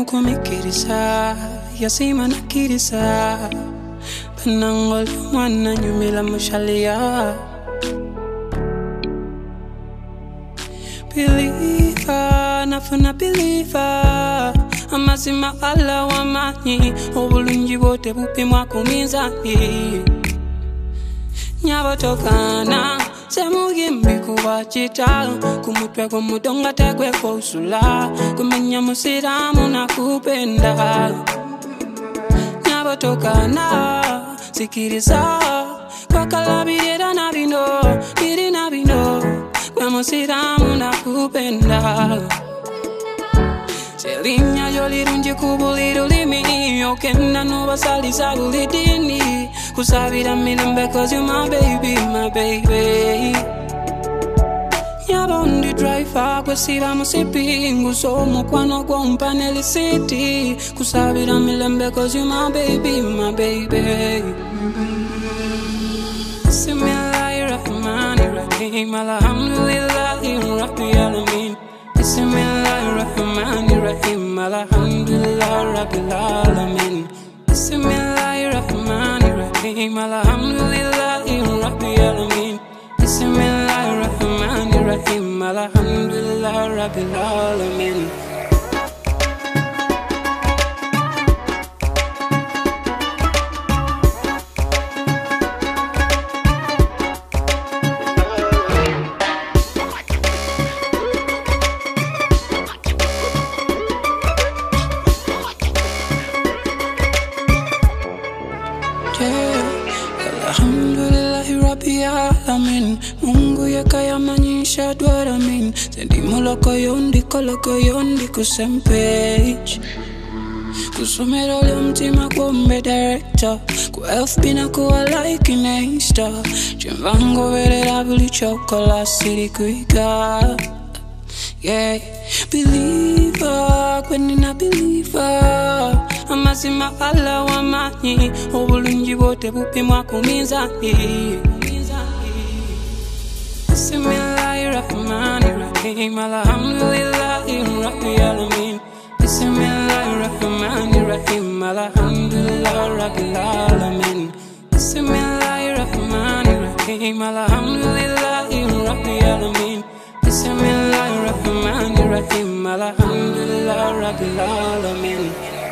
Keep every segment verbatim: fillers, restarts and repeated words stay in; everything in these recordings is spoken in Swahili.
kumikirisa yasima nakirisa Panangol mwana nyumila mushalia Believer, nafuna believer Amazima ala wa mani Obulungi bote bupi mwaku minzani Nyabotokana Semugimbi kubachita Kumutwe kumudonga tegwe kwa usula Kumenya musiramu na kupenda Nyabotokana Sikiriza Kwa kalabirira na bino Biri na bino Kwa musiramu na kupenda Selinya yolirunji kubuliru limi Okenda nuwa salisa bulidini Kusabira milembe cause you my baby, my baby Nyabondi driver kwesiba musipi Ngusomo kwano kwa umpaneli city Kusabira milembe cause you my baby, my baby Bismillahirrahmanirrahim Alhamdulillahi Rabbil Alamin Bismillahirrahmanirrahim Alhamdulillah Rabbil Alamin Bismillahirrahmanirrahim Alhamdulillahi Rabbil Alamin Bismillahirrahmanirrahim Alhamdulillah Rabbil Alamin Alhamdulillahi Rabbil Alamin Mungu yakayamanyisha dwaramin Sendi moloko yondi koloko yondi kusempage Kusumero leo mtima kumbe director Ku F B na kuwa like in Insta Chimbango vere rabuli chokola city kuiga Yeah, believer, kweni na believer Amazima ala wa mani Obulungi bote bupi mwaku minzani Bismillahirrahmanirrahim Alhamdulillahi Rabbil Alamin Bismillahirrahmanirrahim Alhamdulillah Rabbil Alamin Bismillahirrahmanirrahim Alhamdulillahi Rabbil Alamin Bismillahirrahmanirrahim Alhamdulillah Rabbil Alamin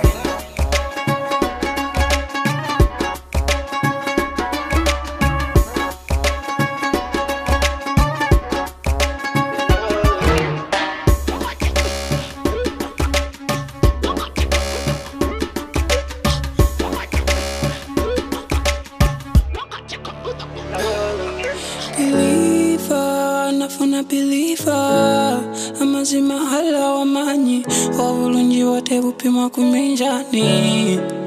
Believer, nafuna believer Amazima hala wa manyi Obulungi wote bupi mwaku minjani